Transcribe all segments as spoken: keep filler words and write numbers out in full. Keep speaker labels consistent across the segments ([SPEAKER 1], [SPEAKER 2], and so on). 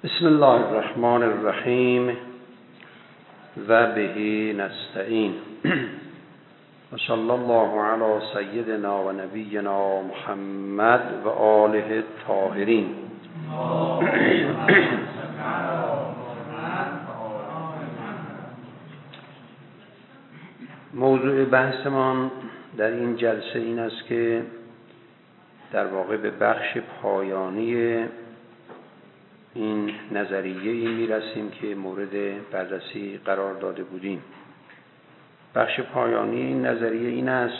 [SPEAKER 1] بسم الله الرحمن الرحیم و به نستعین و صلی الله علی سیدنا و نبینا محمد و آله الطاهرین. موضوع بحثمان در این جلسه این است که در واقع به بخش پایانی این نظریه‌ای می‌رسیم که مورد بررسی قرار داده بودیم. بخش پایانی این نظریه این است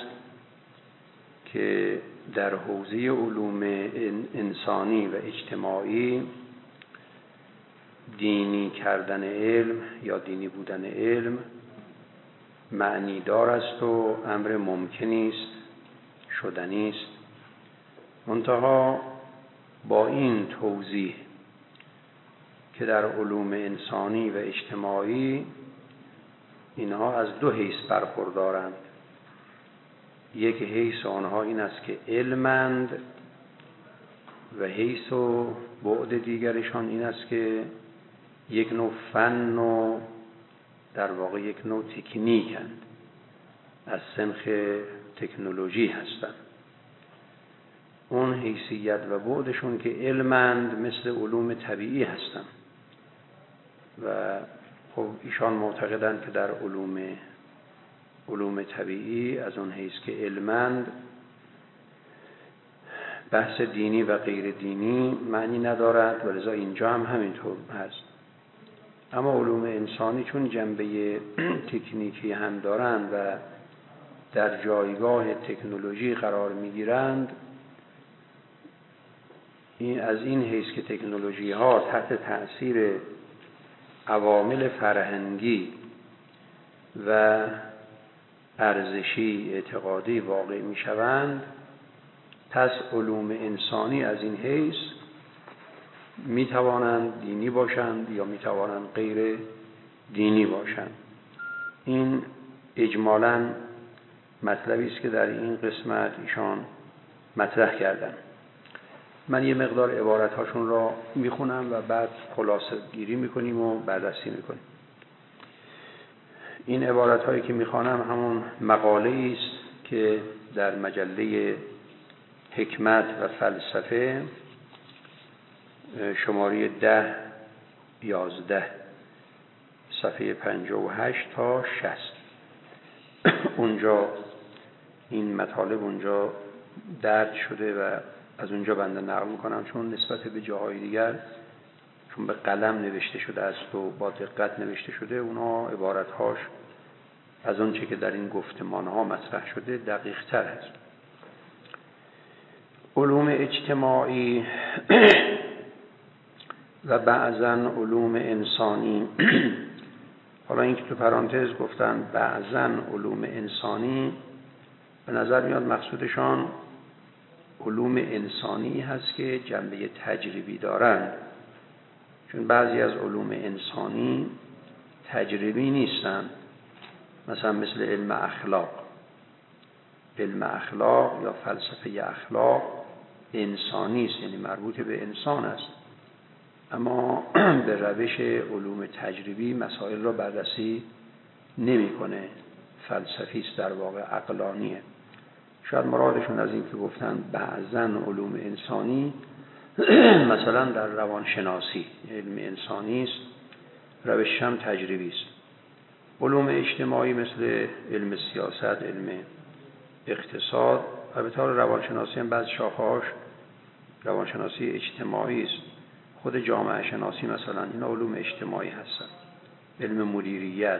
[SPEAKER 1] که در حوزه علوم انسانی و اجتماعی دینی کردن علم یا دینی بودن علم معنیدار است و امر ممکنی است، شدنی است. منتها با این توضیح که در علوم انسانی و اجتماعی اینها از دو حیث برخوردارند. یک حیث آنها این است که علمند و حیث و بعد دیگرشان این است که یک نوع فن و در واقع یک نوع تکنیکند، از سنخ تکنولوژی هستند. اون حیثیت و بعدشون که علمند مثل علوم طبیعی هستند و خب ایشان معتقدند که در علوم علوم طبیعی از اون حیث که علمند بحث دینی و غیر دینی معنی ندارد و لذا اینجا هم همینطور هست. اما علوم انسانی چون جنبه تکنیکی هم دارند و در جایگاه تکنولوژی قرار میگیرند، این از این حیث که تکنولوژی ها تحت تأثیر عوامل فرهنگی و ارزشی اعتقادی واقع می شوند، پس علوم انسانی از این حیث می توانند دینی باشند یا می توانند غیر دینی باشند. این اجمالاً مطلبی است که در این قسمت ایشان مطرح کردند. من یه مقدار عبارت‌هاشون را میخونم و بعد خلاصه گیری میکنیم و بررسی میکنیم. این عبارت‌هایی که میخوانم همون مقاله‌ای است که در مجله حکمت و فلسفه شماره ده یازده صفحه پنجاه و هشت تا شصت اونجا این مطالب اونجا درج شده و از اونجا بنده نقل میکنم، چون نسبت به جاهای دیگر چون به قلم نوشته شده است و با دقت نوشته شده، اونا عبارتهاش از اون چه که در این گفتمانها مطرح شده دقیق تر است. علوم اجتماعی و بعضاً علوم انسانی، حالا این که تو پرانتز گفتن بعضاً علوم انسانی، به نظر میاد مقصودشان علوم انسانی هست که جنبه تجربی دارند، چون بعضی از علوم انسانی تجربی نیستند. مثلا مثل علم اخلاق علم اخلاق یا فلسفه اخلاق انسانی است، یعنی مربوط به انسان است، اما به روش علوم تجربی مسائل را بررسی نمی‌کنه، فلسفی است، در واقع عقلانیه. شاید مرادشون از این که گفتن بعضاً علوم انسانی مثلا در روانشناسی علم انسانی است، روش هم تجربی است. علوم اجتماعی مثل علم سیاست، علم اقتصاد، البته روانشناسی هم بعض شاخه‌هاش روانشناسی اجتماعی است. خود جامعه شناسی مثلا این علوم اجتماعی هستن، علم مدیریت.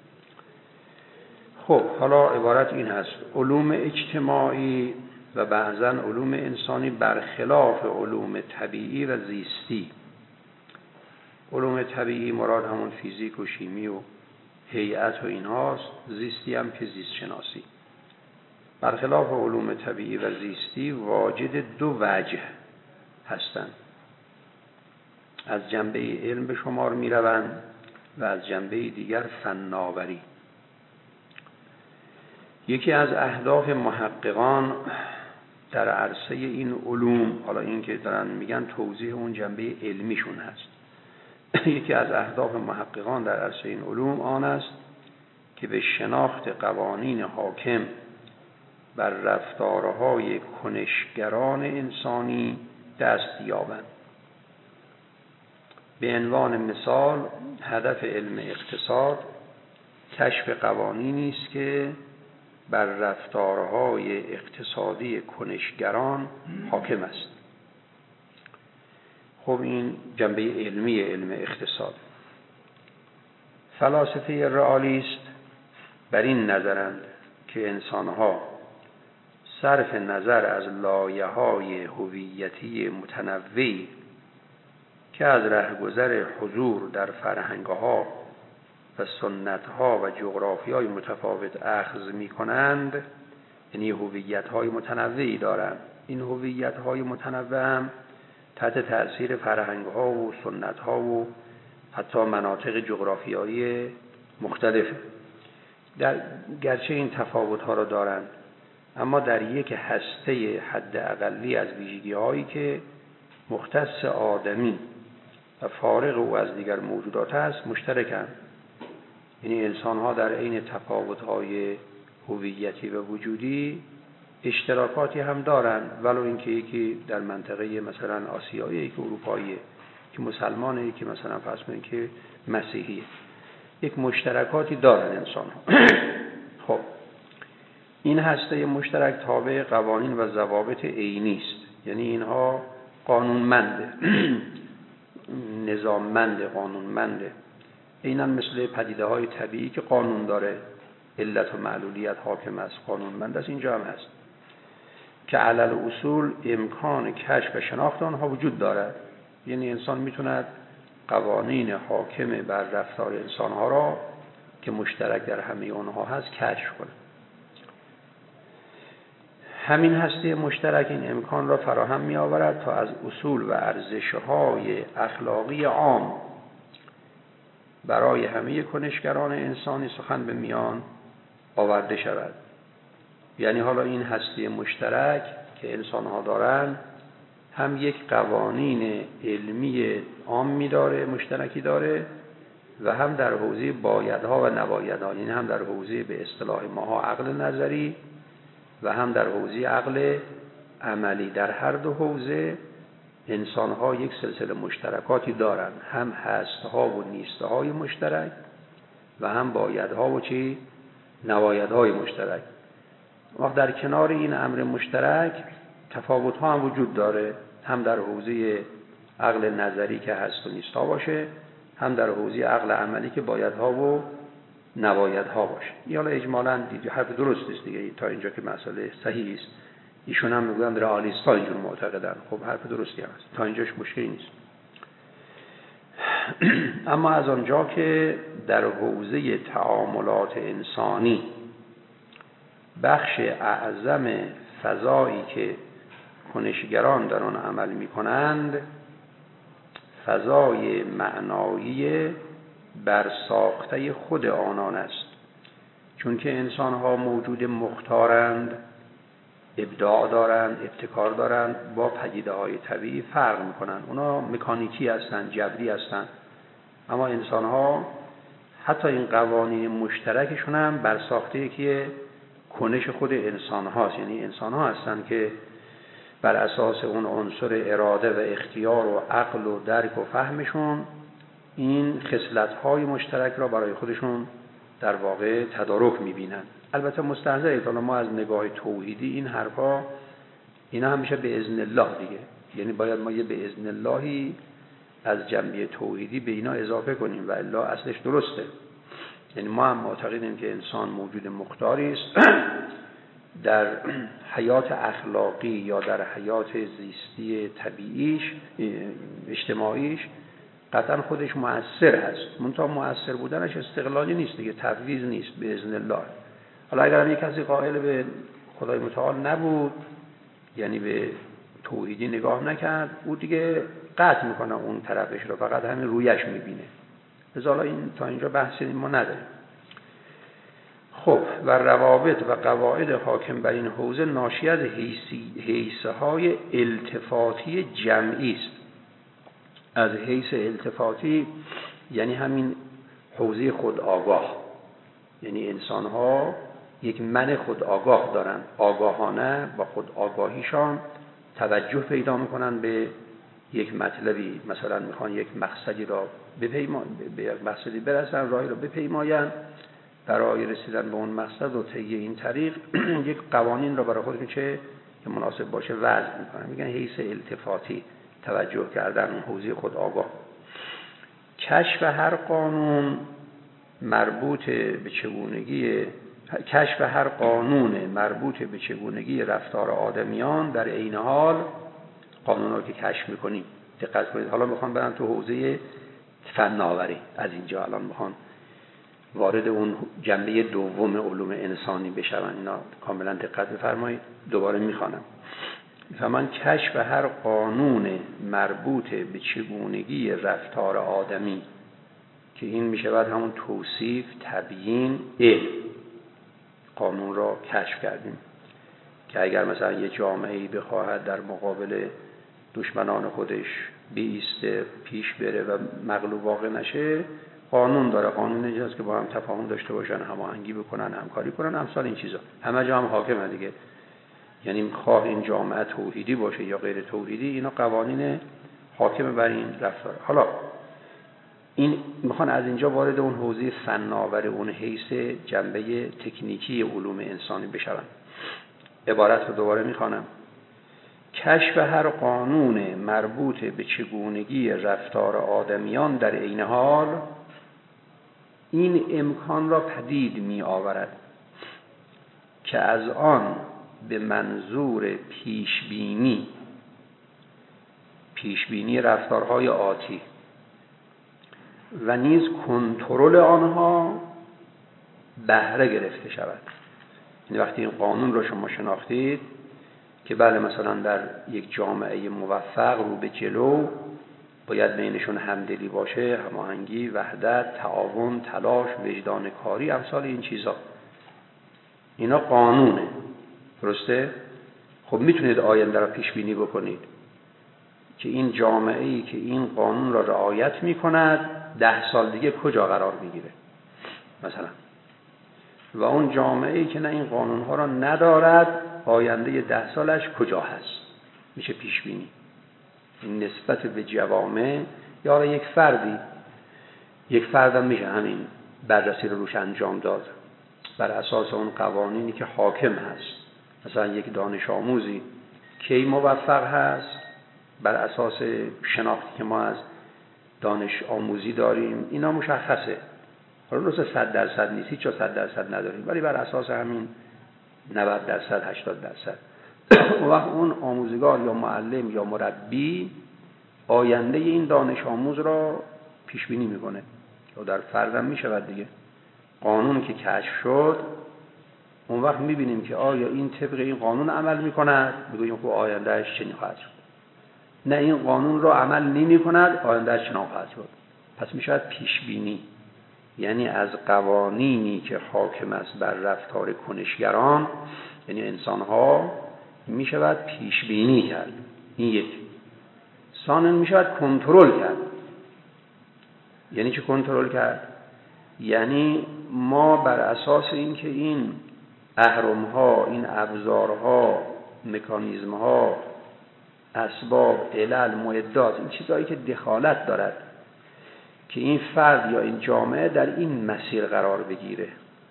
[SPEAKER 1] خب حالا عبارت این هست: علوم اجتماعی و بعضاً علوم انسانی برخلاف علوم طبیعی و زیستی. علوم طبیعی مراد همون فیزیک و شیمی و هیئت و اینهاست، زیستی هم که زیست شناسی. برخلاف علوم طبیعی و زیستی واجد دو وجه هستند، از جنبه علم به شمار می روند و از جنبه دیگر فناوری. یکی از اهداف محققان در عرصه این علوم، حالا این که دارن میگن توضیح اون جنبه علمیشون هست، یکی از اهداف محققان در عرصه این علوم آن است که به شناخت قوانین حاکم بر رفتارهای کنشگران انسانی دست یابند. به عنوان مثال هدف علم اقتصاد کشف قوانینی است که بر رفتارهای اقتصادی کنشگران حاکم است. خب این جنبه علمی علم اقتصاد. فلاسفه رئالیست بر این نظرند که انسانها صرف نظر از لایه‌های هویتی متنوعی که از رهگذر حضور در فرهنگ‌ها و سنت‌ها و جغرافیای متفاوت اخذ می‌کنند، یعنی هویت‌های متنوعی دارند. این هویت‌های متنوع هم تحت تأثیر فرهنگ‌ها و سنت‌ها و حتی مناطق جغرافیایی مختلف در گرچه این تفاوت‌ها را دارند، اما در یک هسته حد اقلی از ویژگی‌هایی که مختص آدمی و فارغ او از دیگر موجودات است مشترکند. یعنی انسان‌ها در عین تفاوت‌های هویتی و وجودی اشتراکاتی هم دارند، ولو اینکه یکی در منطقه مثلا آسیایی، یکی اروپایی، که مسلمانه، یکی مثلا فرض کنید که مسیحیه، یک مشترکاتی دارن انسان‌ها. خب این هسته مشترک تابع قوانین و ضوابط عینی است، یعنی اینها قانونمنده، نظاممنده، قانونمنده، عیناً مثل پدیده‌های طبیعی که قانون داره، علت و معلولیت حاکم است، قانونمند است. اینجا هم هست که علل اصول امکان کشف و شناخت آنها وجود دارد. یعنی انسان میتوند قوانین حاکم بر رفتار انسانها را که مشترک در همه آنها هست کشف کنه. همین هسته مشترک این امکان را فراهم می آورد تا از اصول و ارزش‌های اخلاقی عام برای همه کنشگران انسانی سخن به میان آورده شود. یعنی حالا این هسته مشترک که انسان‌ها دارند هم یک قوانین علمی عامی داره، مشترکی داره، و هم در حوزه بایدها و نبایدها، یعنی هم در حوزه به اصطلاح ماها عقل نظری و هم در حوزه عقل عملی. در هر دو حوزه انسان‌ها یک سلسله مشترکاتی دارند، هم هست‌ها و نیست‌های مشترک و هم بایدها و چی نبایدهای مشترک. وقت در کنار این امر مشترک تفاوت‌ها هم وجود داره، هم در حوزه عقل نظری که هست و نیست‌ها باشه، هم در حوزه عقل عملی که بایدها و نبایدها باشه. این حالا اجمالاً دید حرف درست است دیگه، تا اینجا که مسئله صحیح است. ایشون هم میگن رئالیست‌ها اینجور معتقدن، خب حرف درستی هست، تا اینجاش مشکلی نیست. اما از آنجا که در حوزه تعاملات انسانی بخش اعظم فضایی که کنشگران در آن عمل می‌کنند فضای معنایی برساخته خود آنان است، چون که انسان‌ها موجود مختارند، ابداع دارند، ابتکار دارند، با پدیده‌های طبیعی فرق می‌کنند. اونا مکانیکی هستند، جبری هستند، اما انسان‌ها حتی این قوانین مشترکشون هم برساخته که کنش خود انسان‌هاست. یعنی انسان‌ها هستند که بر اساس اون عنصر اراده و اختیار و عقل و درک و فهمشون این خصلت‌های مشترک را برای خودشون در واقع تدارک می‌بینن. البته مستحضرید حالا ما از نگاه توحیدی این حرفا اینا همیشه به اذن الله دیگه، یعنی باید ما یه به اذن اللهی از جنبه توحیدی به اینا اضافه کنیم و الا اصلش درسته. یعنی ما هم معتقدیم که انسان موجود مختاری است، در حیات اخلاقی یا در حیات زیستی طبیعیش اجتماعیش قطعا خودش مؤثر هست، منتها مؤثر بودنش استقلالی نیست دیگه، تفویض نیست، به اذن الله. حالا اگر یک کسی قائل به خدای متعال نبود، یعنی به توحیدی نگاه نکرد، او دیگه قطع میکنه اون طرفش رو، فقط همین رویش میبینه. لذا این تا اینجا بحثی ما نداریم. خب و روابط و قواعد حاکم بر این حوزه ناشی از حیثه های التفاتی جمعی است. از حیث التفاتی یعنی همین حوزه خود آگاه، یعنی انسان ها یک من خود آگاه دارن، آگاهانه با خود آگاهیشان توجه پیدا میکنن به یک مطلبی، مثلا میخوان یک مقصدی را بپیما به یک مقصدی برسن، راهی را بپیماین، برای رسیدن به اون مقصد و طی این طریق یک قوانین را برای خودشون چه که مناسب باشه وضع میکنن. میگن حیث التفاتی، توجه کردن اون حوزه خود آگاه. کشف هر قانون مربوط به چگونگی کشف هر قانون مربوط به چگونگی رفتار آدمیان در عین حال قانونا که کشف میکنیم. دقت کنید، حالا میخوام برم تو حوزه فناوری، از اینجا الان میخوام وارد اون جنبه دوم علوم انسانی بشم. اینا کاملا دقت بفرمایید، دوباره میخوانم. فمن کشف هر قانون مربوط به چگونگی رفتار آدمی، که این میشود همون توصیف، تبیین، علم. قانون را کشف کردیم که اگر مثلا یه جامعه‌ای بخواهد در مقابل دشمنان خودش بیسته، پیش بره و مغلوب واقع نشه، قانون داره. قانون اینجاست که با هم تفاهم داشته باشن، هماهنگی بکنن، همکاری کنن، امثال این چیزا. همه جا هم حاکمه دیگه، یعنی خواه این جامعه توحیدی باشه یا غیر توحیدی، اینا قوانین حاکم بر این رفتار. حالا این میخوان از اینجا وارد اون حوزه فناوری، اون حیث جنبه تکنیکی علوم انسانی بشون. عبارت رو دوباره میخوانم. کشف هر قانون مربوط به چگونگی رفتار آدمیان در عین حال این امکان را پدید می آورد که از آن به منظور پیشبینی پیشبینی رفتارهای آتی و نیز کنترل آنها بهره گرفته شود. یعنی وقتی این قانون رو شما شناختید که بله مثلا در یک جامعه موفق رو به جلو باید بینشون همدلی باشه، هماهنگی، وحدت، تعاون، تلاش، وجدان کاری، امثال این چیزا، اینا قانونه. درسته؟ خب میتونید آینده را پیش بینی بکنید که این جامعه‌ای که این قانون را رعایت میکند ده سال دیگه کجا قرار میگیره مثلا، و اون جامعه‌ای که نه این قانونها را ندارد آینده ده سالش کجا هست، میشه پیش بینی. این نسبت به جوامع یا یک فردی، یک فردم میشه همین بررسی رو روش انجام داد بر اساس اون قوانینی که حاکم هست. مثلا یک دانش آموزی کی موفق هست بر اساس شناختی که ما از دانش آموزی داریم، اینا مشخصه. حالا درسته صد درصد نیست، هیچ جا صد درصد نداریم، ولی بر اساس همین نود درصد هشتاد درصد اون وقت اون آموزگار یا معلم یا مربی آینده این دانش آموز را پیش بینی میکنه. و در فردم میشود دیگه قانون که کشف شد، اون وقت میبینیم که آیا این طبق این قانون عمل میکند، میگوییم که آیندهش چنین خواهد شد. نه این قانون را عمل نمی کند، آیندهش چنین خواهد شد. پس میشود پیش بینی، یعنی از قوانینی که حاکم است بر رفتار کنشگران، یعنی انسانها، میشود پیش بینی کرد. این یک. ثانیاً میشود کنترل کرد. یعنی چه کنترل کرد؟ یعنی ما بر اساس اینکه این اهرم‌ها، این ابزارها، مکانیزم‌ها، اسباب، علل، معدات، این چیزهایی که دخالت دارد که این فرد یا این جامعه در این مسیر قرار بگیره،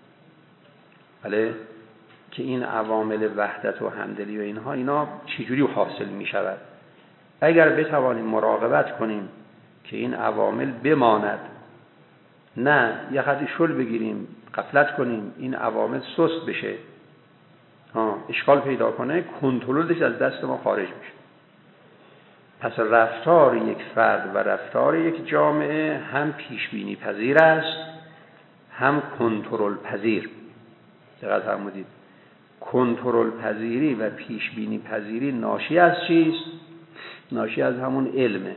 [SPEAKER 1] بله، که این عوامل وحدت و همدلی و اینها اینا چجوری حاصل می شود. اگر بتوانیم مراقبت کنیم که این عوامل بماند، نه یه خطی شل بگیریم، غفلت کنیم، این عوامل سست بشه، ها اشکال پیدا کنه، کنترلش از دست ما خارج میشه. پس رفتار یک فرد و رفتار یک جامعه هم پیش بینی پذیر است، هم کنترل پذیر. دقت فرمودید، کنترل پذیری و پیش بینی پذیری ناشی از چیست؟ ناشی از همون علمه.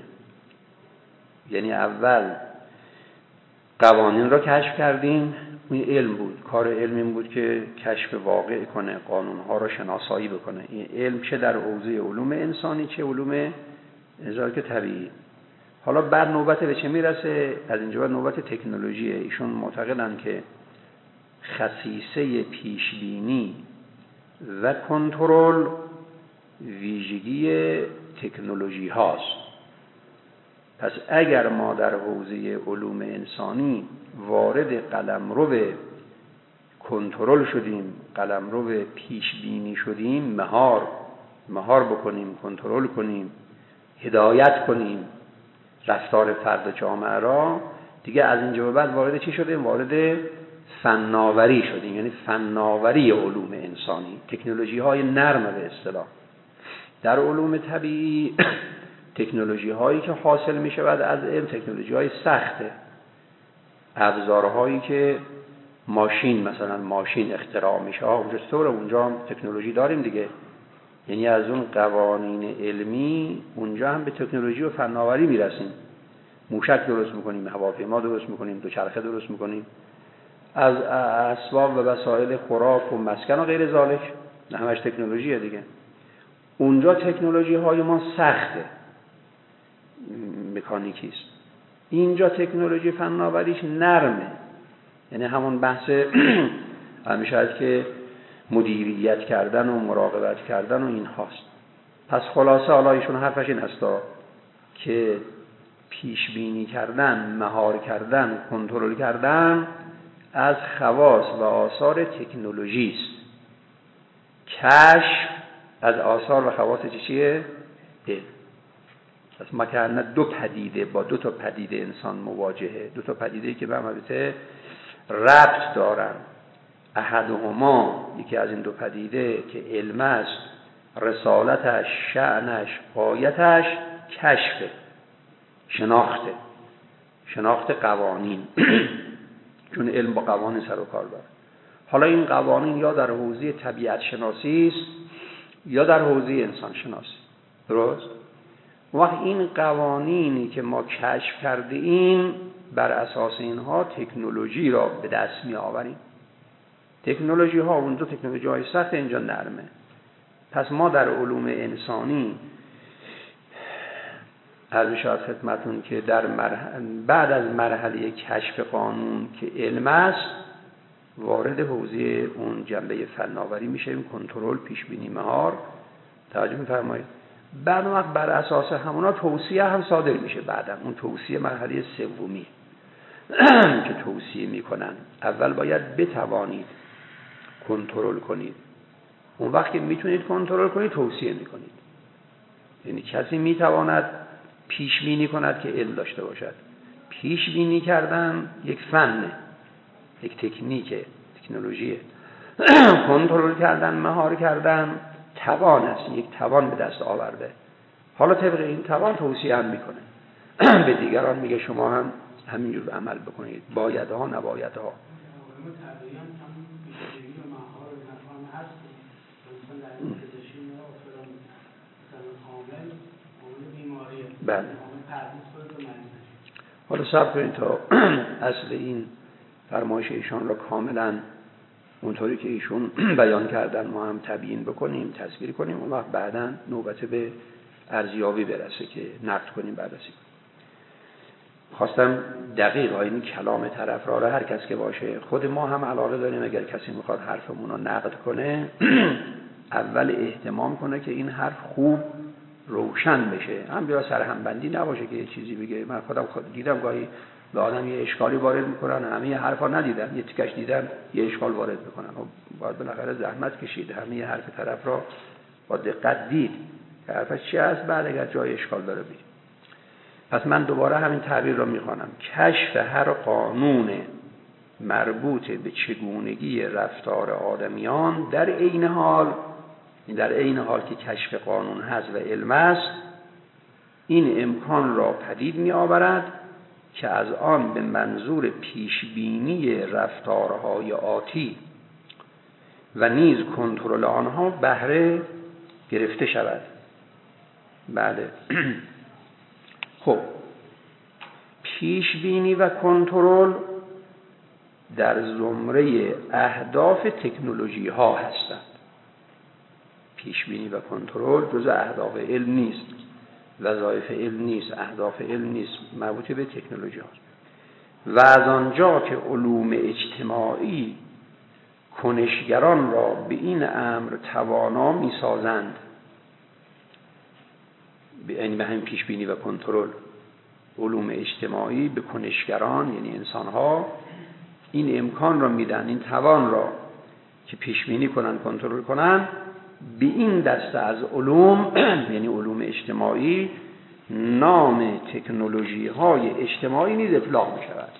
[SPEAKER 1] یعنی اول قوانین را کشف کردیم، این علم بود، کار علم این بود که کشف واقع کنه، قانونها را شناسایی بکنه. این علم چه در حوزه علوم انسانی چه علوم ادراک طبیعی. حالا بعد نوبت به چه میرسه؟ از اینجا بعد نوبت تکنولوژیه. ایشون معتقدن که خصیصه پیشبینی و کنترل ویژگی تکنولوژی هاست. پس اگر ما در حوزه علوم انسانی وارد قلمرو کنترل شدیم، قلمرو پیشبینی شدیم، مهار مهار بکنیم، کنترل کنیم، هدایت کنیم رفتار فرد جامعه را، دیگه از اینجا به بعد وارد چی شدیم؟ وارد فناوری شدیم، یعنی فناوری علوم انسانی، تکنولوژی های نرم به اصطلاح. در علوم طبیعی تکنولوژی هایی که حاصل می شود از علم تکنولوژی های سخته، ابزارهایی که ماشین مثلا ماشین اختراع میشه، اونجا طور اونجا هم تکنولوژی داریم دیگه، یعنی از اون قوانین علمی اونجا هم به تکنولوژی و فناوری میرسیم. موشک درست میکنیم، هواپیما درست میکنیم، دوچرخه درست میکنیم، از اسباب و وسایل خوراک و مسکن و غیر ذالک، همش تکنولوژیه دیگه. اونجا تکنولوژی های ما سخته، مکانیکی است. اینجا تکنولوژی فناوریش نرمه، یعنی همون بحث همیشه هست که مدیریت کردن و مراقبت کردن و این هاست. پس خلاصه حالا ایشون حرفش این هستا که پیش بینی کردن، مهار کردن، کنترل کردن از خواص و آثار تکنولوژی است. کشف از آثار و خواص چیه؟ علم. پس ما که دو پدیده با دو تا پدیده انسان مواجهه، دو تا پدیده که به هم البته ربط دارن. احدهما، یکی از این دو پدیده که علم است، رسالتش، شأنش، غایتش کشف، شناخته، شناخت قوانین چون علم با قوانین سر و کار داره. حالا این قوانین یا در حوزه طبیعت شناسی است یا در حوزه انسان شناسی. درست؟ وقت این قوانینی که ما کشف کرده ایم بر اساس اینها تکنولوژی را به دست می آوریم. تکنولوژی ها اونجا تکنولوژی های سخت، اینجا نرمه. پس ما در علوم انسانی عرض شد خدمتون که در مرحله بعد از مرحله کشف قانون که علم است وارد حوزه اون جنبه فناوری میشیم، کنترل، پیش بینی، مهار. توجه می‌فرمایید؟ بعد وقت بر اساس همونا توصیه هم صادر میشه. بعدم اون توصیه مرحله سومی که توصیه میکنن اول باید بتوانید کنترل کنید، اون وقت که میتونید کنترل کنید توصیه میکنید. یعنی کسی میتواند پیش بینی کند که علم داشته باشد. پیش بینی کردن یک فنه، یک تکنیکه، تکنولوژیه. کنترل کردن، مهار کردن توان است، یک توان به دست آورده. حالا طبق این توان توصیه هم میکنه به دیگران، میگه شما هم همینجور عمل بکنید، بایدها نبایدها. بله. حالا صبر کنید تا اصل این فرمایش ایشان را کاملا اونطوری که ایشون بیان کردن ما هم تبیین بکنیم، تصویر کنیم، اون وقت بعداً نوبت به ارزیابی برسه که نقد کنیم، بررسی کنیم. خواستم دقیق این کلام طرف را هر کس که باشه، خود ما هم علاقه داریم اگر کسی میخواد حرفمون رو نقد کنه اول اهتمام کنه که این حرف خوب روشن بشه، هم بیا سرهمبندی نباشه که یه چیزی بگه. من خودم خود دیدم گاهی به آدم یه اشکالی وارد میکنن، همه یه حرفا ندیدن، یه تیکش دیدن یه اشکال وارد میکنن. و باید بالاخره زحمت کشید، همه یه حرف طرف را با دقت دید که حرفش چی است، بعد اگر جای اشکال داره بگید. پس من دوباره همین تعبیر را میخوانم: کشف هر قانون مربوط به چگونگی رفتار آدمیان در عین حال در عین حال که کشف قانون هست و علم است، این امکان را پدید می آورد که از آن به منظور پیشبینی رفتارهای آتی و نیز کنترل آنها بهره گرفته شود. بله. خب پیشبینی و کنترل در زمره اهداف تکنولوژی ها هستند. پیشبینی و کنترل جزء اهداف علم نیست. وظایف علم نیست، اهداف علم نیست، مربوط به تکنولوژی هاست. و از آنجا که علوم اجتماعی کنشگران را به این امر توانا می‌سازند، یعنی به همین پیش بینی و کنترل، علوم اجتماعی به کنشگران یعنی انسان‌ها این امکان را میدن، این توان را که پیش بینی کنن، کنترل کنن، به این دسته از علوم یعنی علوم اجتماعی نام تکنولوژی های اجتماعی نیز اطلاق می شود.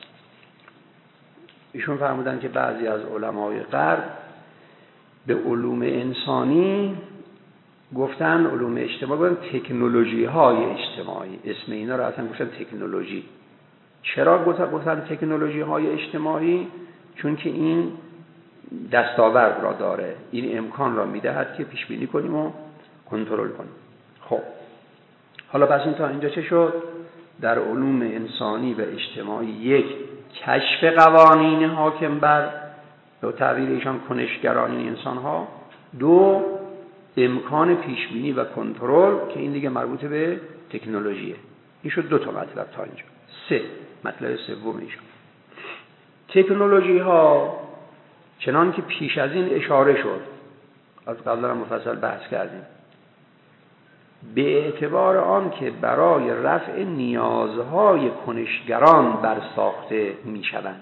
[SPEAKER 1] ایشون فرمودن که بعضی از علمای غرب به علوم انسانی گفتن، علوم اجتماعی گفتن تکنولوژی های اجتماعی، اسم اینا را اصلا گفتن تکنولوژی. چرا گفتن تکنولوژی های اجتماعی؟ چون که این دستاورد را داره، این امکان را میدهد که پیش بینی کنیم و کنترل کنیم. خب حالا پس این تا اینجا چه شد؟ در علوم انسانی و اجتماعی، یک، کشف قوانین حاکم بر به تعبیر ایشان کنشگرانی انسان ها، دو، امکان پیش بینی و کنترل که این دیگه مربوط به تکنولوژیه. این شد دو تا مطلب تا اینجا. سه، مطلب سوم ایشان، تکنولوژی ها چنان که پیش از این اشاره شد، از قبل هم مفصل بحث کردیم، به اعتبار آن که برای رفع نیازهای کنشگران برساخته می شوند.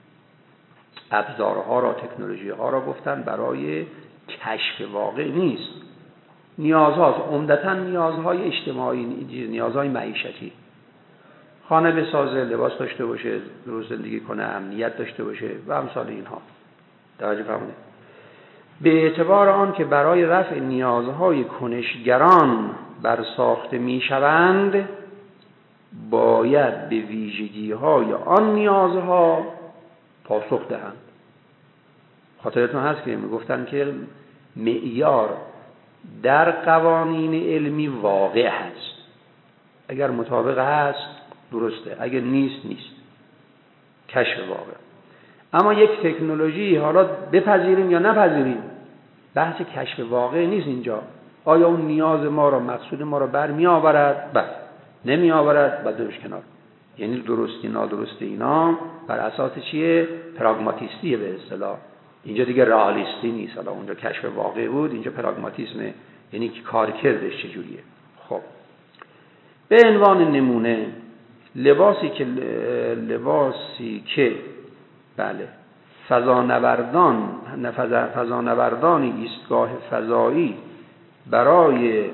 [SPEAKER 1] ابزارها را، تکنولوژی ها را گفتن برای کشف واقع نیست، نیازهاست، عمدتاً نیازهای اجتماعی، نیازهای معیشتی، خانه بسازه، لباس داشته باشه، درست زندگی کنه، امنیت داشته باشه و امثال اینها. توجه فرمودید؟ به اعتبار آن که برای رفع نیازهای کنشگران برساخته میشوند، باید به ویژگی‌های آن نیازها پاسخ دهند. خاطرتون هست که میگفتن که معیار در قوانین علمی واقع هست، اگر مطابق هست درسته، اگر نیست نیست، کشف واقع. اما یک تکنولوژی، حالا بپذیریم یا نپذیریم، بحث کشف واقع نیست اینجا. آیا اون نیاز ما را، مقصود ما را برمی آورد؟ بله. نمی آورد؟ بدوش کنار. یعنی درستی نادرستی اینا بر اساس چیه؟ پراگماتیستیه به اصطلاح. اینجا دیگه رئالیستی نیست. حالا اونجا کشف واقع بود، اینجا پراگماتیسمه، یعنی که کارکردش چجوریه. خب به عنوان نمونه، لباسی که لباسی که بله فضانوردان فضانوردانی ایستگاه فضایی برای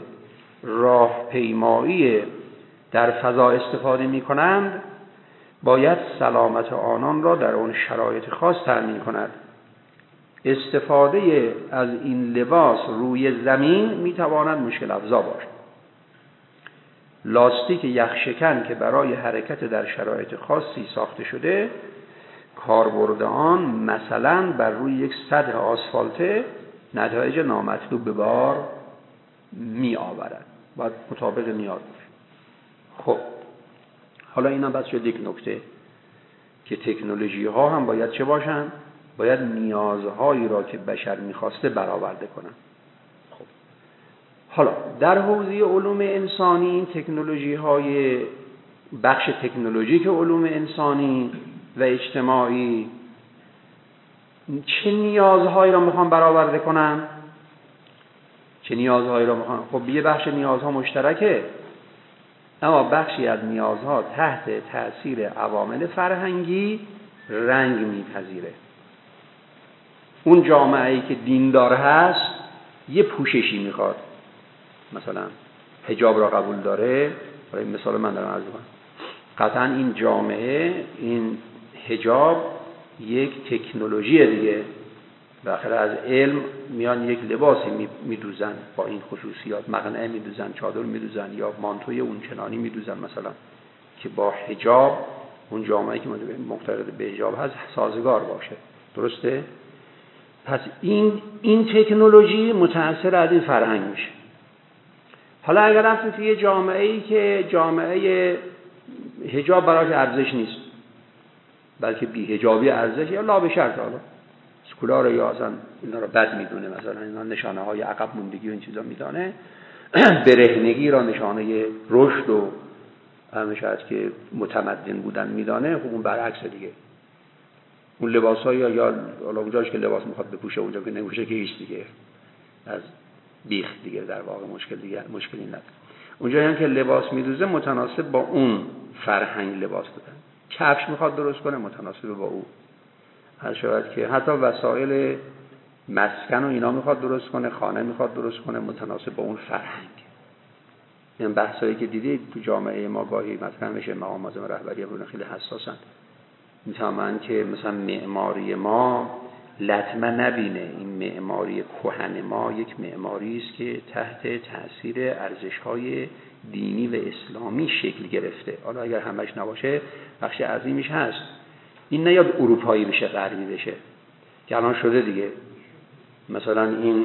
[SPEAKER 1] راهپیمایی در فضا استفاده می کنند، باید سلامت آنان را در اون شرایط خاص تأمین کند. استفاده از این لباس روی زمین می تواند مشکل افزا باشد. لاستیک یخشکن که برای حرکت در شرایط خاصی ساخته شده، کاربرد آن مثلا بر روی یک سطح آسفالته نتایج نامطلوب به بار می آورد. باید مطابق نیاز باشه. خب حالا اینا بس شد یک نکته که تکنولوژی ها هم باید چه باشن؟ باید نیازهایی را که بشر میخواسته برآورده کنن. خب حالا در حوزه علوم انسانی، این تکنولوژی های بخش تکنولوژیک علوم انسانی و اجتماعی چه نیازهایی را میخوان برآورده کنن؟ چه نیازهایی را میخوان؟ خب یه بخش نیازها مشترکه، اما بخشی از نیازها تحت تأثیر عوامل فرهنگی رنگ میپذیره. اون جامعه‌ای که دیندار هست یه پوششی میخواد، مثلا حجاب را قبول داره، برای مثال من دارم عرض می‌کنم، قطعا این جامعه، این حجاب یک تکنولوژی دیگه، بالاخره از علم میان یک لباسی میدوزن با این خصوصیات، مقنعه میدوزن، چادر میدوزن یا مانتوی اونچنانی میدوزن مثلا که با حجاب اون جامعه‌ای که معتقد به حجاب هست سازگار باشه. درسته؟ پس این این تکنولوژی متأثر از این فرهنگ میشه. حالا اگر رفتیم توی جامعه‌ای که جامعه حجاب براش ارزش نیست، بلکه بی حجابی ارزش، یا لا به شرط، حالا سکولار یا اصلا اینا رو بد میدونه، مثلا اینا نشانه های عقب موندگی و این چیزا میدانه، برهنگی را نشانه رشد و همیشه از که متمدن بودن میدانه، خب اون برعکس دیگه. اون لباس‌ها یا یا اونجاش که لباس میخواد بپوشه، اونجا که نمیشه که هیچ دیگه از بیخ دیگه در واقع مشکل دیگه مشکلی نداره. اونجایی هم که لباس میدوزه متناسب با اون فرهنگ لباس دادن. کفش میخواد درست کنه متناسب با اون. هر شاید که حتی وسایل مسکن و اینا میخواد درست کنه، خانه میخواد درست کنه متناسب با اون فرهنگ. این بحثایی که دیدید تو جامعه ما گاهی مثلا میشه مقام معظم رهبری رو خیلی حساسن، میفهمن که مثلا معماری ما لطمه نبینه. این معماری کهن ما یک معماری است که تحت تاثیر ارزش‌های دینی و اسلامی شکل گرفته. حالا اگر همش نباشه بخش عظیمیش هست. این نیاد اروپایی بشه، غربی بشه که الان شده دیگه. مثلا این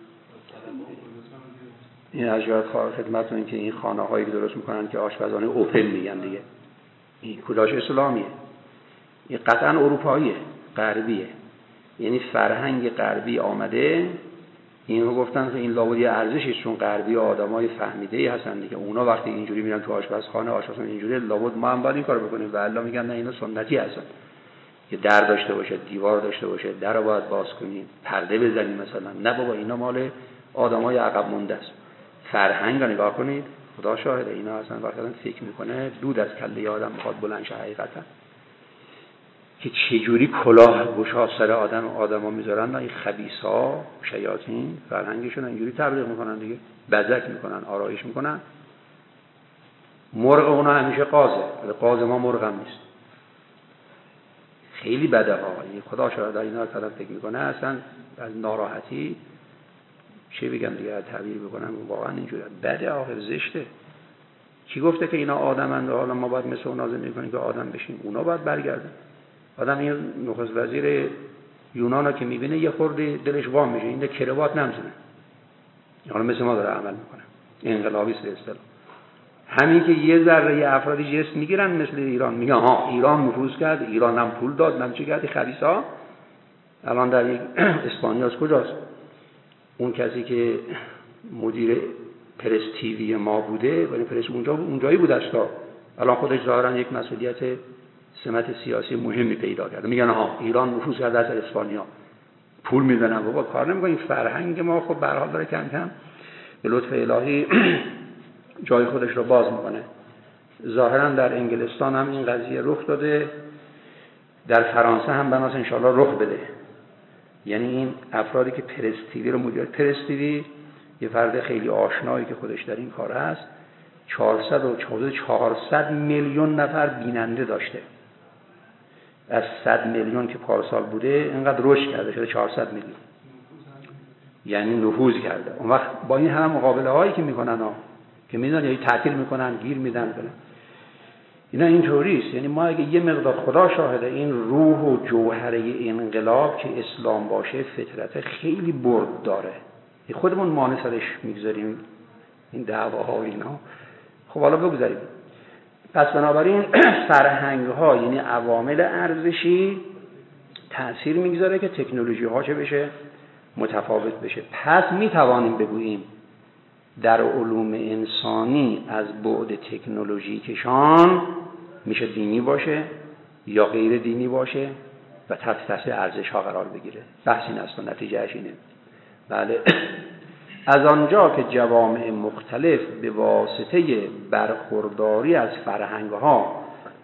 [SPEAKER 1] این از یاد خواهر خدمتتون که این خانه‌هایی که درست میکنن که آشپزخانه اوپن میگن دیگه، این کلاش اسلامیه، این قطعا اروپاییه، غربیه. یعنی فرهنگ غربی آمده اینو گفتن که این لابد یه ارزشی، چون غربی آدمای فهمیده‌ای هستن دیگه. اونا وقتی اینجوری میرن تو آشپزخانه، آشپزخانه اینجوری، لابد ما هم باید این کارو بکنیم. و الا میگن نه اینا سنتی هستن که در داشته باشه، دیوار داشته باشه، درو باید باز کنیم، پرده بزنیم مثلا. نه بابا، اینا مال آدمای عقب مونده است. فرهنگ رو نگاه کنید، خدا شاهده اینا اصلا وقتی فکر میکنه دود از کله آدم میخواد بلند شه حقیقتا. که چجوری کلاه گشا سر آدم آدما میذارن، این خبیثا شیاطین فرهنگشون اینجوری تبلیغ میکنن دیگه، بزک میکنن، آرایش میکنن. مرغ اونا همیشه قازه، ولی قاز ما مرغ هم نیست. خیلی بده ها. این خدا شاهده اینا رو طرف فکر میکنه اصلا از ناراحتی چه بگم دیگه، تعبیر بکنم واقعا اینجوری بده، آخر زشته. کی گفته که اینا آدمند؟ حالا ما باید مثل اونا زندگی کنیم که آدم بشیم؟ اونا باید برگردن. آدم این نخست وزیر یونانا که میبینه یه خورده دلش وام میشه، این کروات نمیزنه، حالا مثل ما داره عمل میکنه، انقلابی است اصطلاح. همین که یه ذره افرادی جست میگیرن مثل ایران، میگن ها ایران نفوذ کرد، ایران هم پول داد، نمیشه کرد. خبیثا الان در یک اسپانیا کجاست اون کسی که مدیر پرس تیوی ما بوده، ولی پرس اونجا اونجایی بودش تا الان خودش ظاهرا یک مسئولیت سمت سیاسی مهمی پیدا کرده. میگن ها ایران نفوذ کرده از اسپانیا، پول میدن. بابا کار نمیکنه. این فرهنگ ما خب به هر حال داره کم کم به لطف الهی جای خودش رو باز میکنه. ظاهرا در انگلستان هم این قضیه رخ داده، در فرانسه هم بناس انشالله رخ بده. یعنی این افرادی که پرس تیوی رو مدیر، پرس تیوی یه فرد خیلی آشنایی که خودش در این کار هست، چهارصد و چهارصد میلیون نفر بیننده داشته. از صد میلیون که پارسال بوده اینقدر رشد کرده شده چهارصد میلیون، یعنی نفوذ کرده. اون وقت با این هم مقابله هایی که میکنن ها که میدونن یعنی تعطیل میکنن، گیر میدن کنن. اینا اینطوری است. یعنی ما اگه یه مقدار خدا شاهده این روح و جوهره انقلاب که اسلام باشه، فطرت خیلی برد داره. خودمون مانع سرش میگذاریم این دعواها و اینا. خب حالا بگذاریم. پس بنابراین فرهنگ ها یعنی عوامل ارزشی تأثیر میگذاره که تکنولوژی ها چه بشه، متفاوت بشه. پس میتوانیم بگوییم در علوم انسانی از بعد تکنولوژی کشان میشه دینی باشه یا غیر دینی باشه و تحت تاثیر ارزش ها قرار بگیره. بحث این است و نتیجهش اینه. بله. از آنجا که جوامع مختلف به واسطه برخورداری از فرهنگ ها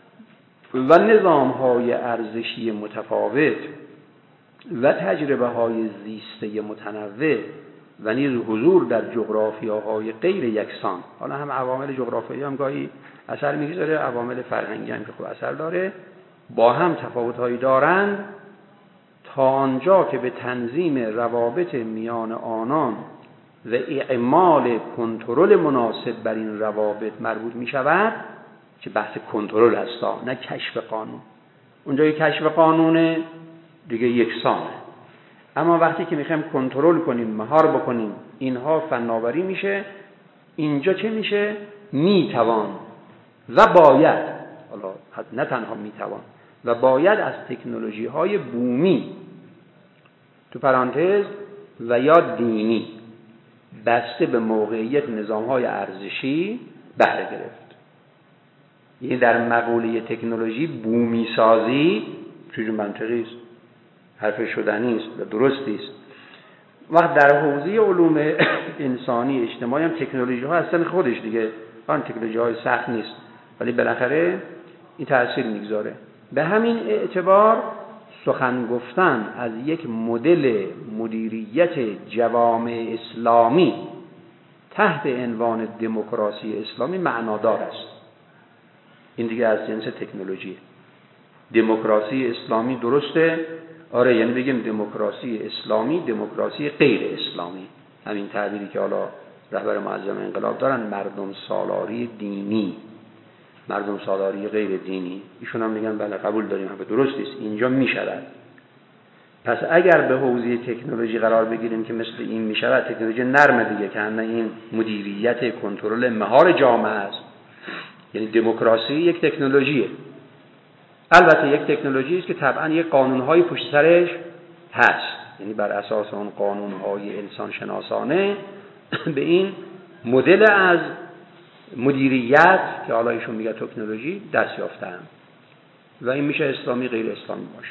[SPEAKER 1] و نظام های ارزشی متفاوت و تجربه های زیسته متنوع و نیز حضور در جغرافیاهای غیر یکسان، حالا هم عوامل جغرافیایی هم گاهی اثر میگذاره، عوامل فرهنگی هم که خوب اثر داره، با هم تفاوت‌هایی دارند، تا آنجا که به تنظیم روابط میان آنان و اعمال کنترل مناسب بر این روابط مربوط می شود، که بحث کنترل هستا، نه کشف قانون. اونجا که کشف قانونه دیگه یکسانه، اما وقتی که میخوایم کنترل کنیم، مهار بکنیم، اینها فناوری میشه. اینجا چه میشه؟ میتوان و باید، حالا نه تنها میتوان و باید از تکنولوژی های بومی تو پرانتز و یا دینی بسته به موقعیت نظام‌های ارزشی بهره گرفت. یعنی در مقوله تکنولوژی بومی سازی چیز منطقی است، حرف شدنی است و درستی است. وقت در حوزه علوم انسانی اجتماعی هم تکنولوژی ها هستن خودش دیگه، آن تکنولوژی های سخت نیست ولی بالاخره این تأثیر میگذاره. به همین اعتبار سخن گفتن از یک مدل مدیریت جوامع اسلامی تحت عنوان دموکراسی اسلامی معنادار است. این دیگه از جنس تکنولوژی. دموکراسی اسلامی درسته؟ آره، یعنی بگیم دموکراسی اسلامی، دموکراسی غیر اسلامی. همین تعبیری که حالا رهبر معظم انقلاب دارن، مردم سالاری دینی، مردم سالاری غیر دینی. ایشون هم میگن بله قبول داریم، هم درست است، اینجا میشود. پس اگر به حوزه تکنولوژی قرار بگیریم که مثل این میشود، تکنولوژی نرم دیگه که همه این مدیریت کنترل مهار جامعه است. یعنی دموکراسی یک تکنولوژیه، البته یک تکنولوژی است که طبعا یک قانون‌های پشت سرش هست، یعنی بر اساس اون قانون‌های انسان شناسانه به این مدل از مدیریت که حالا ایشون میگه تکنولوژی دست یافتن و این میشه اسلامی غیر اسلامی باشه.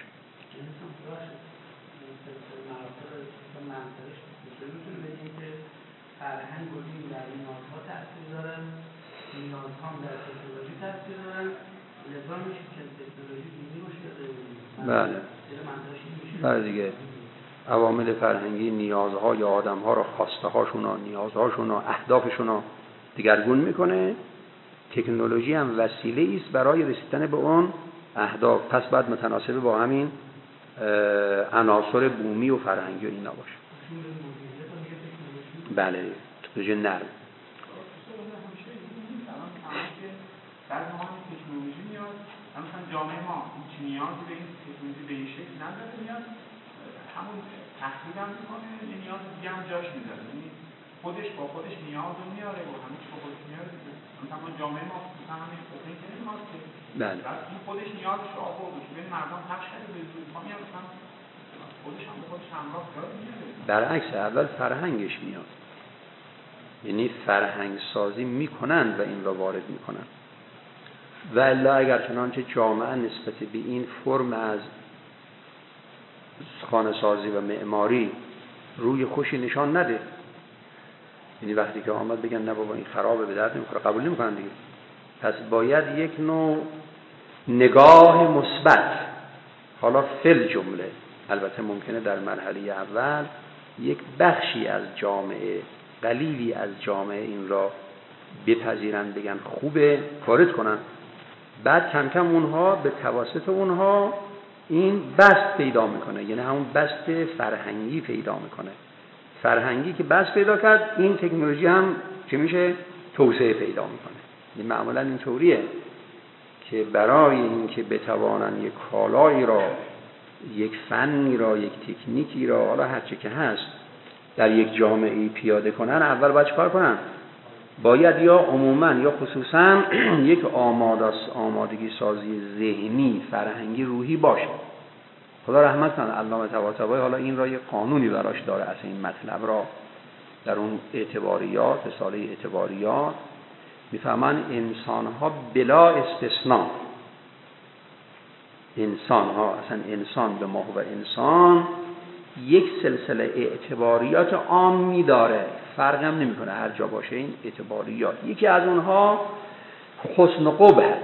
[SPEAKER 2] فرهنگ و دین در نیازها تأثیر دارن، نیازها هم در تکنولوژی تأثیر دارن، لذا میشه که تکنولوژی دینی باشه یا غیر دینی.
[SPEAKER 1] بله. بله دیگه. عوامل فرهنگی نیازها یا آدم‌ها رو، خواسته‌هاشون و نیازهاشون و اهدافشون رو دگرگون میکنه. تکنولوژی هم وسیله است برای رسیدن به اون اهداف. پس باید متناسب با همین عناصر بومی و فرهنگی و اینا باشه. بله، تکنولوژی نرم.
[SPEAKER 3] بعد ما تکنولوژی میاد، مثلا جامعه ما هیچ نیازی به این تکنولوژی به این شکل نداره، میاد همون تخریب هم میکنه، یه نیاز دیگه هم جاش میذاره، یعنی خودش با خودش نیاز رو میاره و همیشه با خودش میاره. مثلا ما جامعه ما مثلا همین خودش که نیاز که
[SPEAKER 1] بله،
[SPEAKER 3] بعد این خودش نیازش رو آوردش، ببین مردم پخش کرده به زور پا میاد، مثلا خودش هم به خودش همراه داره میاره.
[SPEAKER 1] برعکس اول فرهنگش میاد، یعنی فرهنگ سازی میکنن و این را وارد میکنن. و الا اگر چنانچه جامعه نسبت به این فرم از خانه سازی و معماری روی خوشی نشان نده، یعنی وقتی که آمد بگن نه بابا این خرابه به درد نمیخوره، قبول نمیکنن دیگه. پس باید یک نوع نگاه مثبت، حالا فل جمله، البته ممکنه در مرحله اول یک بخشی از جامعه، قلیلی از جامعه این را بپذیرن، بگن خوبه، وارد کنن، بعد کم کم اونها به تواسط اونها این بست پیدا میکنه، یعنی همون بست فرهنگی پیدا میکنه. فرهنگی که بست پیدا کرد، این تکنولوژی هم چه میشه؟ توسعه پیدا میکنه. این معمولا این طوریه که برای اینکه بتوانن یک کالایی را، یک فنی را، یک تکنیکی را، حالا هر چه که هست در یک جامعه پیاده کنن، اول باید چه کار کنن؟ باید یا عموما یا خصوصا یک آمادگی سازی ذهنی، فرهنگی، روحی باشه. خدا رحمت کنه علامه طباطبایی حالا این را یک قانونی براش داره، اصلا این مطلب را در اون اعتباریات، رساله اعتباریات میفهمن انسان ها بلا استثناء، انسان ها، اصلا انسان به محو انسان یک سلسله اعتباریات عامی داره، فرق هم نمیکنه هر جا باشه این اعتباریات. یکی از اونها حسن قبح،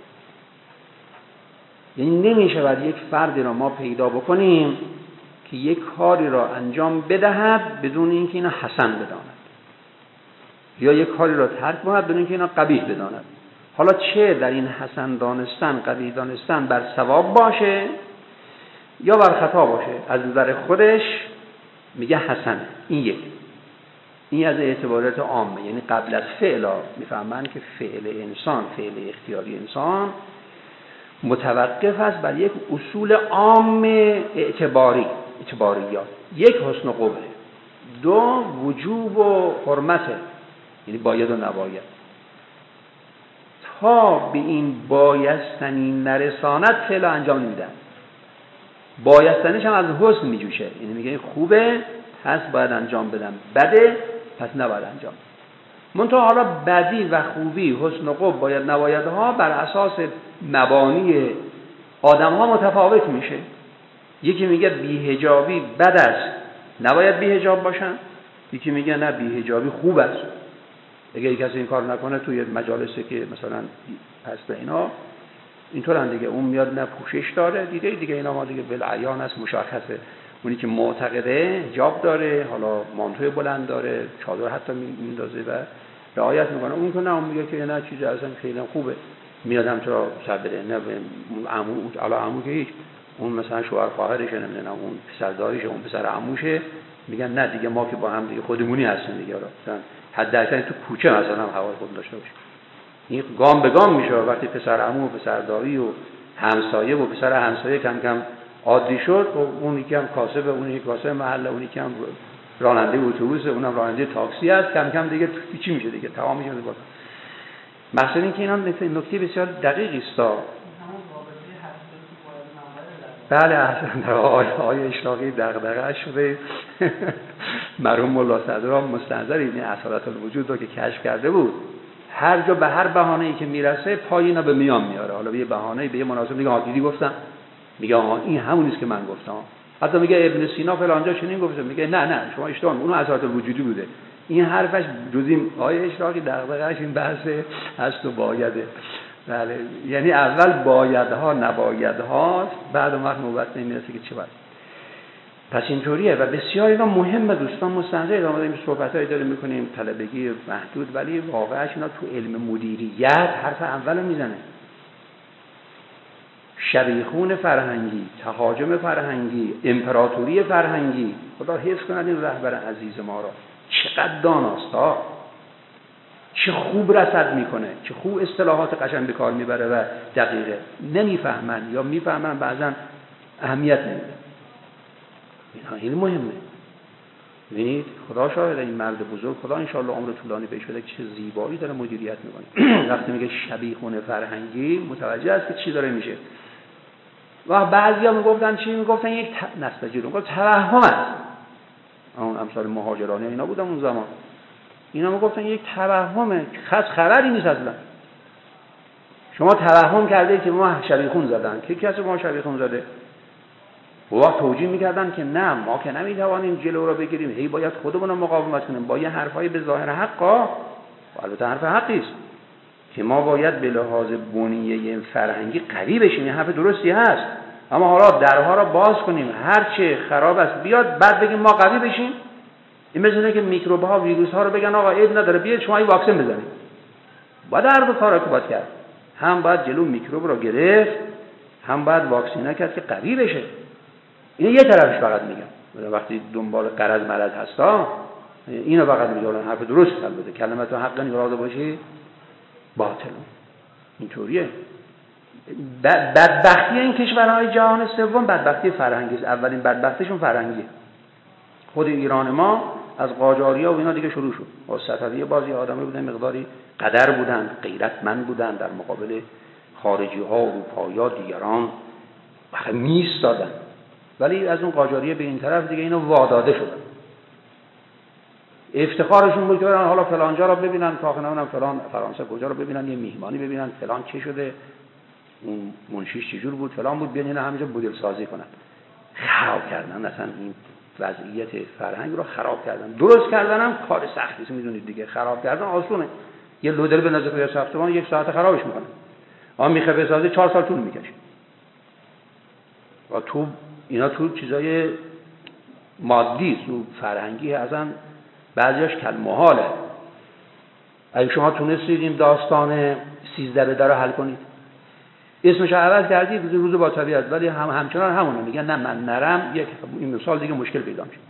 [SPEAKER 1] یعنی نمیشود یک فردی را ما پیدا بکنیم که یک کاری را انجام بدهد بدون اینکه اینا حسن بداند، یا یک کاری را ترک کند بدون اینکه اینا قبیح بداند. حالا چه در این حسن دانستن، قبیح دانستن بر صواب باشه یا بر خطا باشه، از نظر خودش میگه حسن. این یک، این از اعتبارات عامه، یعنی قبل از فعلا میفهمن که فعل انسان، فعل اختیاری انسان متوقف است بر یک اصول عام اعتباری، اعتباریات. یک حسن قبح، دو وجوب و حرمته، یعنی باید و نباید. تا به این بایستنی نرساند فعلا انجام نمیدن. بایستنیش هم از حسن میجوشه، یعنی میگه خوبه پس باید انجام بدم، بده پس نباید انجام. منتها حالا بدی و خوبی، حسن و قبح، باید نبایدها بر اساس مبانی آدم ها متفاوت میشه. یکی میگه بی‌حجابی بد است، نباید بی‌حجاب باشن. یکی میگه نه، بی‌حجابی خوب است. اگه کسی این کار نکنه توی مجالسی که مثلا هست اینا اینطور هم دیگه، اون میاد نه پوشش داره دیگه دیگه اینا ما دیگه بالعیان است، مشخصه. اونی که معتقده حجاب داره، حالا مانتوی بلند داره، چادر حتی میندازه و رعایت میکنه. اون که نه، اون میگه که نه چیز اصلا خیلی خوبه، میاد هم تو سر بده. نه عمو، علا عمو که هیچ، اون مثلا شوهر خواهرشه، نمیدونم اون پسرداریشه، اون پسر عموشه، میگن نه دیگه ما که با هم دیگه خودمونی هستیم دیگه. مثلا حداقل تو کوچه مثلا هم هوای خود داشته باشه. این گام به گام میشه. وقتی پسر عمو و پسرداری و همسایه و پسر همسایه کم کم عادی شد، و اون یکی هم کاسب، اون یکی کاسب محله، اون یکی هم راننده اتوبوس، اونم راننده تاکسی است، کم کم دیگه چی میشه دیگه، تمام میشه دیگه. مثلا اینکه اینا نکته بسیار دقیقی است. بله احسن، در آیه اشراقی دغدغه شده. مرحوم مولا صدرا مستنظر این اصالت الوجود رو که کشف کرده بود، هر جا به هر بهانه‌ای که میرسه پای اینا به میان میاره. حالا به یه بهانه‌ای، به یه مناسبت میگه آ دیدی گفتم، میگه آها این همون است که من گفتم. حتی میگه ابن سینا فلانجا چنین گفته، میگه نه نه شما اشتباه، اون اصالت الوجودی بوده. این حرفش جز این آیه اشراقی دغدغه‌اش این بحث هست و بایده. بله، یعنی اول بایدها نبایدها، بعد اون وقت نوبت نمیرسه که چه باید. پس اینطوریه و بسیار اینا مهمه دوستان. مستنظر ادامه این صحبتایی داریم میکنیم، طلبگی محدود، ولی واقعاش اینا تو علم مدیریت حرف اول میزنه. شبیخون فرهنگی، تهاجم فرهنگی، امپراتوری فرهنگی. خدا حفظ کند این رهبر عزیز ما را. چقدر داناست ها، چه خوب رصد میکنه، چه خوب اصطلاحات قشنگ به کار میبره و دقیقه. نمیفهمن یا میفهمن بعضا اهمیت نمیده. اینا خیلی مهمه. ببینید خدا شاهد، این مرد بزرگ، خدا انشالله عمر طولانی بهش بده، چه زیبایی داره مدیریت میکنه. وقتی میگه شبیخون فرهنگی، متوجه است که چی داره میشه. و بعضیا میگفتن چی؟ میگفتن یک نستجیرون، میگفت توهم است. اون امثال مهاجرانی اینا بودن اون زمان. اینا میگفتن یک توهمه، خاص خبری نیست اصلا. شما توهم کرده که ما شبیخون زدن. کی کسی ما شبیخون زده؟ و وقت توجیه میکردن که نه، ما که نمیتوانیم جلو رو بگیریم، هی باید خودمون رو مقاومت کنیم با یه حرفای به ظاهر حقا. البته حرف حقی است که ما باید به لحاظ بنیه فرهنگی قوی بشیم، این حرف درستی هست. اما حالا درها رو باز کنیم، هر چه خراب است بیاد، بعد بگیم ما قوی بشیم. این مثل اینه که میکروب ها، ویروس ها رو بگن آقا عیب نداره، بیاید شما این واکسن بزنید. باید هر دو کارا که باید کرد، هم باید جلو میکروب رو گرفت، هم باید واکسینه کرد که قوی بشه. این یه طرفش فقط میگم. وقتی دنبال قرض مرض هستا، اینو فقط میگم، حرف درست البته، کلمت حق یاد باشی باطل. اینطوریه. بدبختی این کشورهای جهان سوم بدبختی فرهنگی است. اولین بدبختیشون فرهنگیه. خود ایران ما از قاجاریا و اینا دیگه شروع شد. با صفویه بازی آدمی بودن، مقداری قدر بودن، غیرتمند بودن در مقابل خارجی ها، اروپایی‌ها، دیگران میایستادن. ولی از اون قاجاریه به این طرف دیگه اینو واداده شدن. افتخارشون بود که برن حالا فلانجا رو ببینن، کاخنامون فلان فرانسه کجا رو ببینن، یه میهمانی ببینن، فلان چه شده، اون منشیش چجور بود، فلان بود، بیان اینا همینجا مدل سازی کنن. خراب کردن اصلا این وضعیت فرهنگ رو خراب کردن. درست کردن هم کار سختی است، میدونید دیگه. خراب کردن آسونه. یه لودر به نظر توی ساختمان یک ساعت خرابش میکنه. اما میخه بسازه چهار سال طول میکشه. و تو اینا تو چیزای مادی است، تو فرهنگی اصلا بعضیاش کل محاله. اگه شما تونستید این داستان سیزده به در رو حل کنید، اسمش عوض کردید روز با طبیعت، ولی هم همچنان همونه میگن نه من نرم، یک این مثال دیگه مشکل پیدا میشه.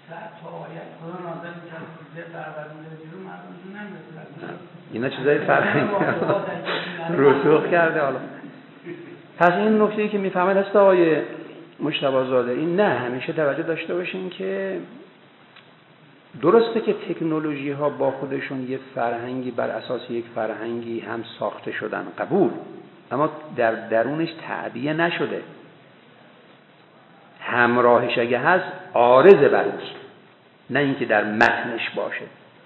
[SPEAKER 1] اینا چیزای فرهنگی رسوخ کرده. حالا پس این نکته‌ای که میفهمید هست آقای مجتبی زاده، این نه همیشه توجه داشته باشین که درسته که تکنولوژی ها با خودشون یه فرهنگی بر اساس یک فرهنگی هم ساخته شدن، قبول، اما در درونش تعبیه نشده. همراهش اگه هست عارض بر اوست، نه اینکه در متنش باشه.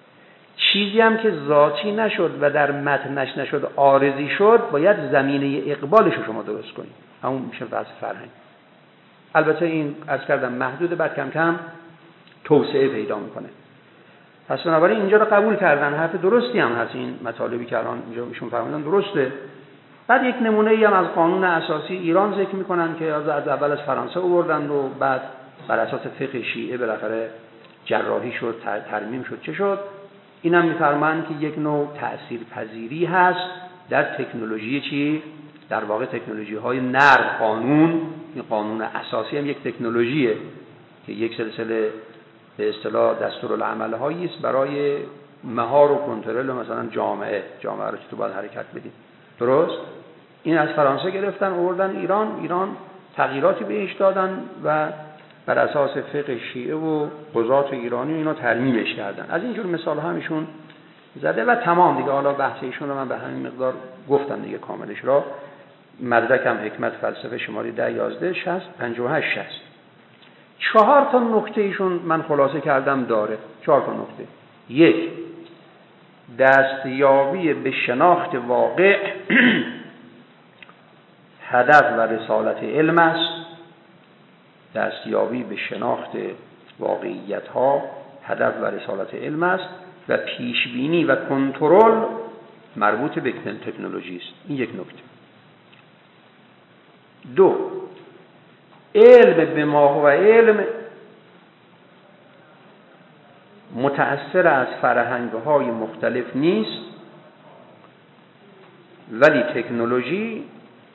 [SPEAKER 1] چیزی هم که ذاتی نشد و در متنش نشد عارضی شد، باید زمینه اقبالش رو شما درست کنید. همون میشه بحث فرهنگ. البته این از کردم محدوده، بعد کم کم توسعه پیدا میکنه. پس بنابراین اینجا رو قبول کردن، حرف درستی هم هست. این مطالبی که الان اینجا ایشون فرمودن درسته. بعد یک نمونه ای هم از قانون اساسی ایران ذکر میکنن که از اول از فرانسه آوردن و بعد بر اساس فقه شیعه بالاخره جراحی شد، ترمیم شد، چه شد. اینم میفرمایند که یک نوع تأثیر پذیری هست در تکنولوژی چی؟ در واقع تکنولوژی های نرم. قانون، این قانون اساسی هم یک تکنولوژیه که یک سلسله به اصطلاح دستورالعمل هایی است برای مهار و کنترل مثلا جامعه جامعه رو چطور باید حرکت بدیم. درست؟ این از فرانسه گرفتن آوردن ایران. ایران تغییراتی بهش دادن و بر اساس فقه شیعه و قضات ایرانی اینا ترمیمش کردن. از اینجور مثال همیشون زده و تمام دیگه. حالا بحث ایشون رو من به همین مقدار گفتم دیگه کاملش را. مدرکم حکمت فلسفه شماره ده یازده شصت پنجاه و هشت شصت. چهار تا نکته ایشون من خلاصه کردم داره. چهار تا نکته. یک، دستیابی به شناخت واقع هدف و رسالت علم است. دستیابی به شناخت واقعیت ها هدف و رسالت علم است و پیشبینی و کنترل مربوط به تکنولوژی است. این یک نکته. دو، علم به ما هو علم متأثر از فرهنگ‌های مختلف نیست، ولی تکنولوژی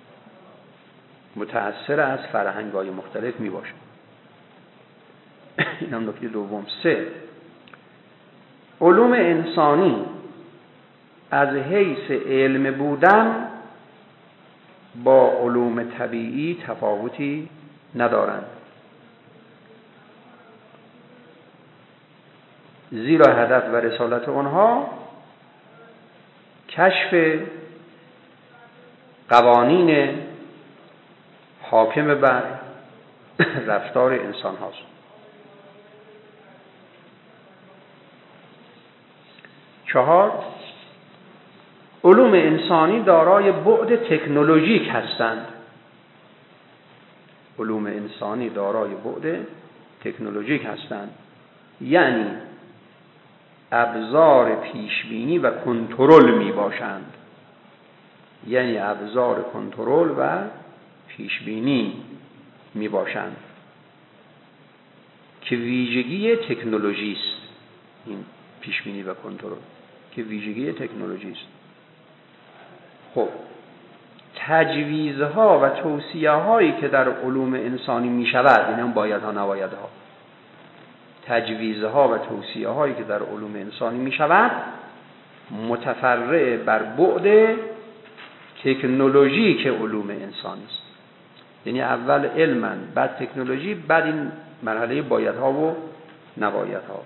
[SPEAKER 1] متأثر از فرهنگ‌های مختلف می باشد. این هم نکته دوم. سه، علوم انسانی از حیث علم بودن با علوم طبیعی تفاوتی ندارند، زیرا هدف و رسالت آنها کشف قوانین حاکم بر رفتار انسان هاست. چهار، علوم انسانی دارای بعد تکنولوژیک هستند. علوم انسانی دارای بعد تکنولوژیک هستند، یعنی ابزار پیشبینی و کنترل می باشند. یعنی ابزار کنترل و پیشبینی می باشند که ویژگی تکنولوژی است. این پیشبینی و کنترل که ویژگی تکنولوژی است. خب تجویزها و توصیه هایی که در علوم انسانی می شود، این هم باید ها نباید ها، تجویزها و توصیه هایی که در علوم انسانی می شود متفرع بر بعد تکنولوژی که علوم انسانی است. یعنی اول علما، بعد تکنولوژی، بعد این مرحله بایدها و نبایدها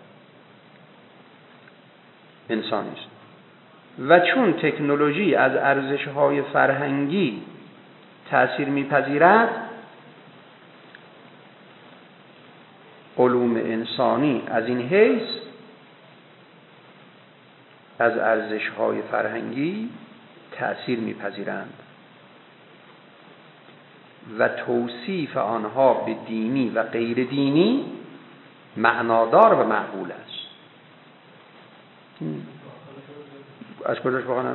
[SPEAKER 1] انسانی است. و چون تکنولوژی از ارزش‌های فرهنگی تأثیر می‌پذیرد، علوم انسانی از این حیث از ارزش‌های فرهنگی تأثیر می‌پذیرند و توصیف آنها به دینی و غیر دینی معنادار و معقول است. از کجاش بخونم؟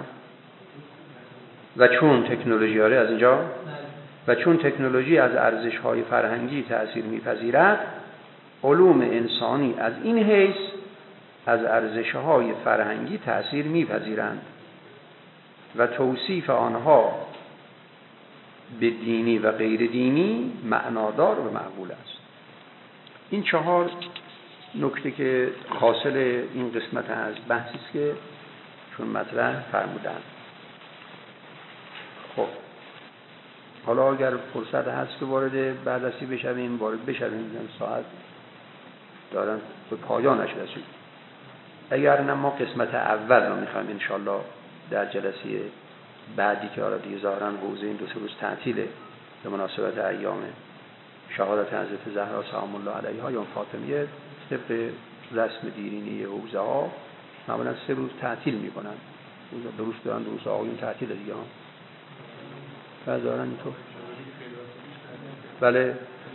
[SPEAKER 1] و چون تکنولوژی آره از اینجا و چون تکنولوژی از ارزش‌های فرهنگی تأثیر می‌پذیرد، علوم انسانی از این حیث از ارزش‌های فرهنگی تأثیر می‌پذیرند و توصیف آنها به دینی و غیر دینی معنادار و معقول است. این چهار نکته که حاصل این قسمت از بحثی است که چون مطرح فرمودن. خب حالا اگر فرصت هست که وارد بررسی بشویم وارد بشویم. این ساعت دارن به پایانش رسید. اگر نه ما قسمت اول رو میخوایم انشالله در جلسه بعدی که آره دیگه ظاهراً حوزه این دو سه روز تعطیله به مناسبت ایام شهادت حضرت زهرا سلام الله علیها یا فاطمیه، طبق رسم دیرینی حوزه ها معمولا سه روز تعطیل میکنن، روز دارن روز آقایون تعطیل دیگه ها بعضی دارن اینطور. بله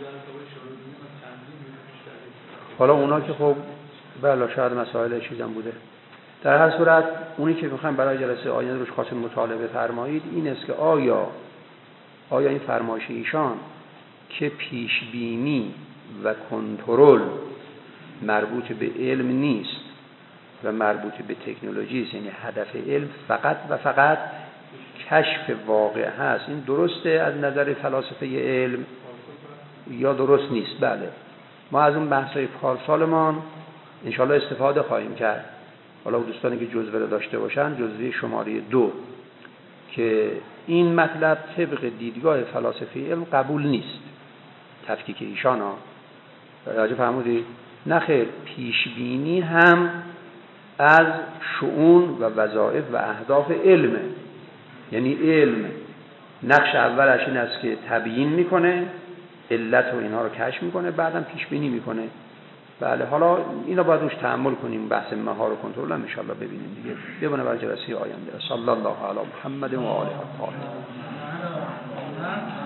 [SPEAKER 1] حالا اونا که خب بله شاید مسائل چیزم بوده. در هر صورت اونی که میخوایم برای جلسه آینده روش خواستیم مطالبه فرمایید این است که آیا آیا این فرمایش ایشان که پیش بینی و کنترل مربوط به علم نیست و مربوط به تکنولوژی است، یعنی هدف علم فقط و فقط کشف واقع هست، این درسته از نظر فلاسفه علم یا درست نیست؟ بله ما از اون بحث‌های پارسالمان انشاءالله استفاده خواهیم کرد. حالا دوستانی که جزوه رو داشته باشن جزوه شماره دو که این مطلب طبق دیدگاه فلاسفه علم قبول نیست، تفکیک ایشان ها راجع فرمودید نه خیر، پیش بینی هم از شؤون و وظایف و اهداف علمه، یعنی علم نقش اولش این است که تبیین میکنه علت و اینها رو کشف میکنه بعدم پیش بینی میکنه. بله حالا اینا باید روش تأمل کنیم، بحث مهار و کنترل هم ان شاء الله ببینیم دیگه. ببینیم برای جلسه آینده. صلی الله علی محمد و آله الطاهرین.